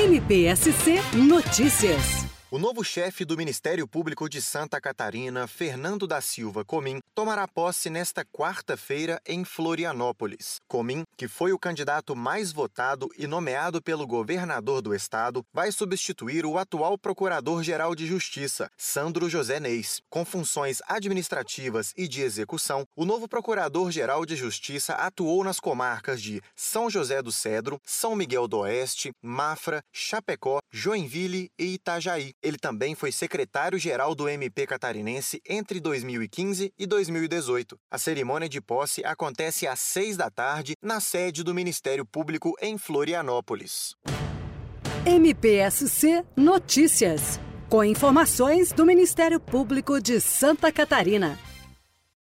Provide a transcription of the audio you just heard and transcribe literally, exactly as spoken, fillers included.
M P S C Notícias. O novo chefe do Ministério Público de Santa Catarina, Fernando da Silva Comim, tomará posse nesta quarta-feira em Florianópolis. Comim, que foi o candidato mais votado e nomeado pelo governador do estado, vai substituir o atual Procurador-Geral de Justiça, Sandro José Neis. Com funções administrativas e de execução, o novo Procurador-Geral de Justiça atuou nas comarcas de São José do Cedro, São Miguel do Oeste, Mafra, Chapecó, Joinville e Itajaí. Ele também foi secretário-geral do M P catarinense entre dois mil e quinze e dois mil e dezoito. A cerimônia de posse acontece às seis da tarde na sede do Ministério Público em Florianópolis. M P S C Notícias. Com informações do Ministério Público de Santa Catarina.